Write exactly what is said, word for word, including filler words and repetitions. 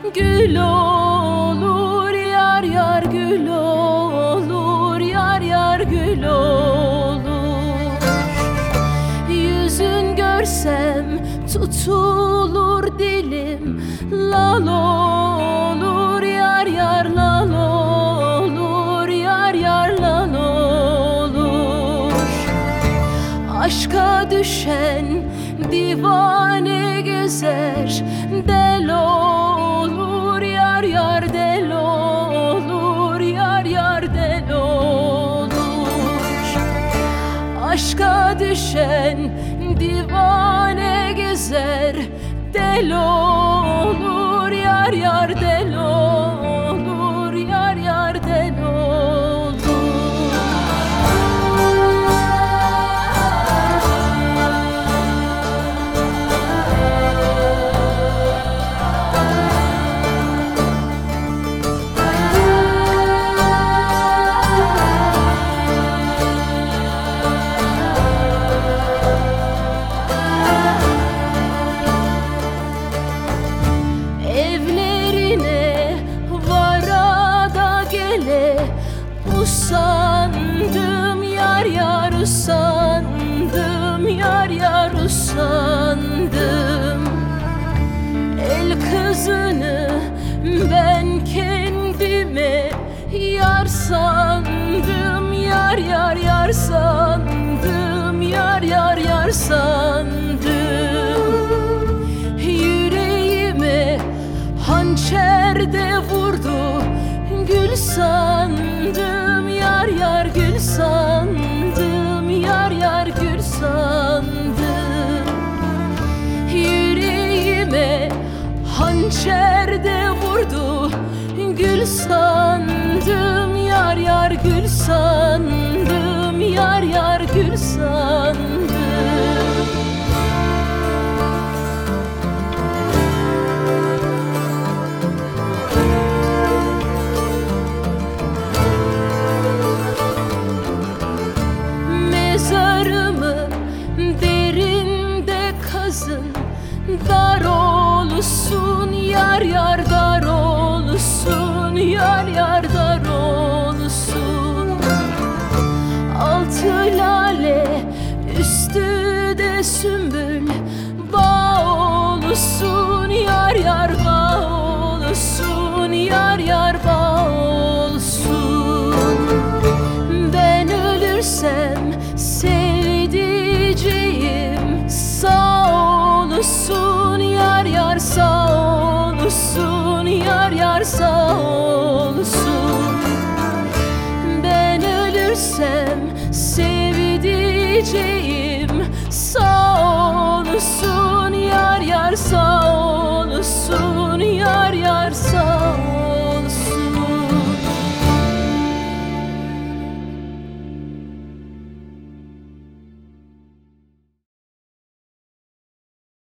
gül olur, yar yar gül olur, yar yar gül olur. Yüzün görsem tutulur dilim, lal olur, yar yar lal olur, yar yar lal olur. Aşka düşen divane gezer, del olur, yar yar del olur, yar yar del olur. Aşka düşen divane gezer, del olur, yar yar del olur, yar yar del olur. Usandım yar yar usandım, yar yar usandım. El kızını ben kendime yar sandım, yar yar yar sandım, yar yar yar sandım. Yüreğime hançer de vurdu, gül sandım, yar yar gül sandım, yar yar gül sandım. Yüreğime hançer de vurdu, gül sandım, yar yar gül sandım, yar yar gül sandım. Mezarımı derinde kazın, dar olsun, yar yar dar olsun, yar yar dar olsun. Altı lale üstü de sümbül, bağ olsun, yar yar bağ olsun, yar yar bağ olsun. Ben ölürsem sevdiceğim sağ olsun, yar yar sağ olsun, yar yar sağ olsun. Ben ölürsem sevdiceğim sağ olsun, yar yar sağ olsun.